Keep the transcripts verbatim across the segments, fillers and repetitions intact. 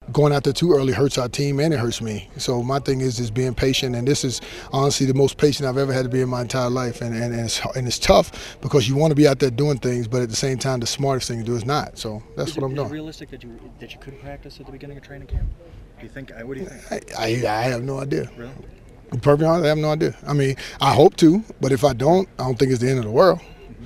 going out there too early hurts our team and it hurts me. So my thing is is being patient, and this is honestly the most patient I've ever had to be in my entire life. And, and, and, it's, and it's tough because you want to be out there doing things, but at the same time the smartest thing to do is not. So that's is what it, I'm is doing. Is it realistic that you, that you could practice at the beginning of training camp? Do you think, what do you think? I, I, I have no idea. Really? To be perfectly honest, I have no idea. I mean, I hope to, but if I don't, I don't think it's the end of the world.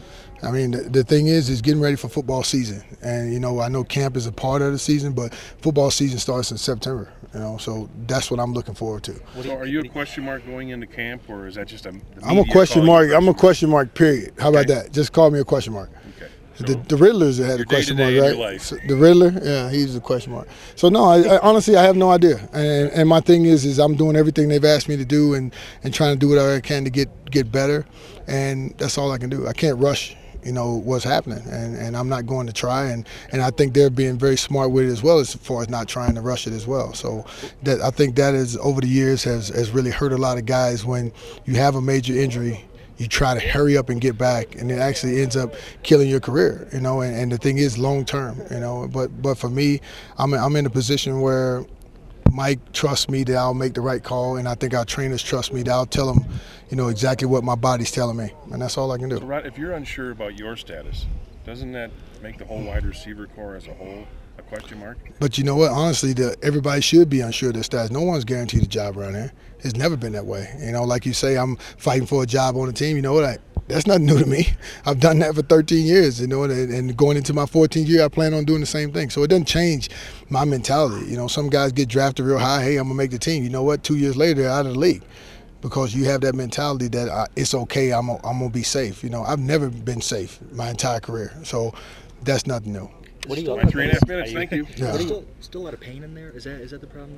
I mean, the, the thing is, is getting ready for football season. And, you know, I know camp is a part of the season, but football season starts in September, you know, so that's what I'm looking forward to. So are you a question mark going into camp, or is that just a I'm a question mark. I'm a question mark, period. How about Okay. that? Just call me a question mark. Okay. So The, the Riddlers had a question mark, day-to-day in right? your life. So the Riddler, yeah, he's a question mark. So no, I, I, honestly, I have no idea. And, and my thing is, is I'm doing everything they've asked me to do, and, and trying to do whatever I can to get get better. And that's all I can do. I can't rush, you know, what's happening, and, and I'm not going to try. And, and I think they're being very smart with it as well, as far as not trying to rush it as well. So that I think that is over the years has has really hurt a lot of guys. When you have a major injury, you try to hurry up and get back, and it actually ends up killing your career, you know. And, and the thing is, long term, you know. But but for me, I'm I'm in a position where Mike trusts me that I'll make the right call, and I think our trainers trust me that I'll tell them, you know, exactly what my body's telling me, and that's all I can do. So, Rod, if you're unsure about your status, doesn't that make the whole wide receiver core as a whole a question mark? But you know what? Honestly, the, everybody should be unsure of their status. No one's guaranteed a job around here. It's never been that way. You know, like you say, I'm fighting for a job on the team. You know what? I, that's nothing new to me. I've done that for thirteen years, you know, and, and going into my fourteenth year, I plan on doing the same thing. So it doesn't change my mentality. You know, some guys get drafted real high. Hey, I'm going to make the team. You know what? Two years later, they're out of the league. Because you have that mentality that uh, it's okay, I'm a, I'm gonna be safe. You know, I've never been safe my entire career, so that's nothing new. What do you? My three and a half minutes. Thank you. Yeah. What do you still, still a lot of pain in there? Is that is that the problem now?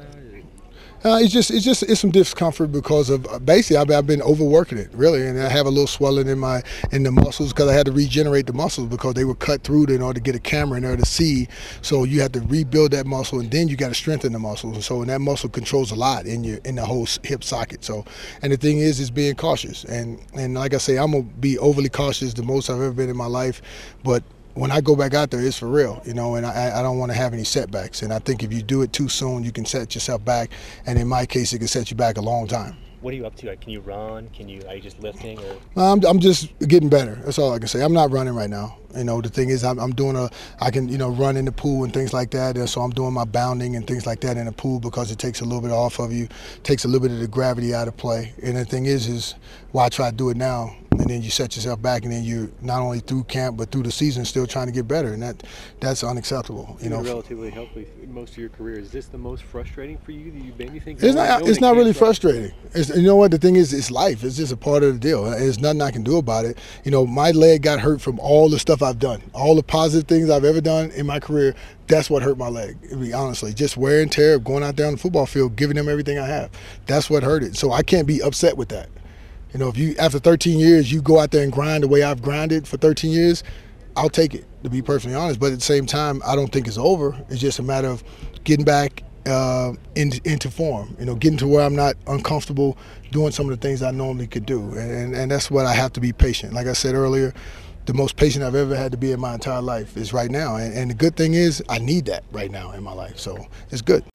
Uh, it's just it's just it's some discomfort because of uh, basically I've, I've been overworking it really, and I have a little swelling in my in the muscles because I had to regenerate the muscles because they were cut through in order to get a camera in there to see. So you have to rebuild that muscle, and then you got to strengthen the muscles. And so and that muscle controls a lot in your in the whole hip socket. So and the thing is is being cautious, and and like I say, I'm gonna be overly cautious, the most I've ever been in my life, but when I go back out there, it's for real, you know, and I, I don't want to have any setbacks. And I think if you do it too soon, you can set yourself back. And in my case, it can set you back a long time. What are you up to? Like, can you run? Can you? Are you just lifting? Or I'm, I'm just getting better. That's all I can say. I'm not running right now. You know, the thing is, I'm, I'm doing a, I can, you know, run in the pool and things like that. And so I'm doing my bounding and things like that in the pool because it takes a little bit off of you, takes a little bit of the gravity out of play. And the thing is, is why I try to do it now. And then you set yourself back, and then you're not only through camp but through the season still trying to get better, and that that's unacceptable. You know, relatively healthy most of your career. Is this the most frustrating for you? Do you maybe think it's not? It's not really frustrating. It's, you know what? The thing is, it's life. It's just a part of the deal. There's nothing I can do about it. You know, my leg got hurt from all the stuff I've done, all the positive things I've ever done in my career. That's what hurt my leg. I mean, honestly, just wear and tear of going out there on the football field, giving them everything I have. That's what hurt it. So I can't be upset with that. You know, if you after thirteen years you go out there and grind the way I've grinded for thirteen years, I'll take it, to be perfectly honest. But at the same time, I don't think it's over. It's just a matter of getting back uh, into, into form. You know, getting to where I'm not uncomfortable doing some of the things I normally could do, and, and and that's what I have to be patient. Like I said earlier, the most patient I've ever had to be in my entire life is right now, and, and the good thing is I need that right now in my life, so it's good.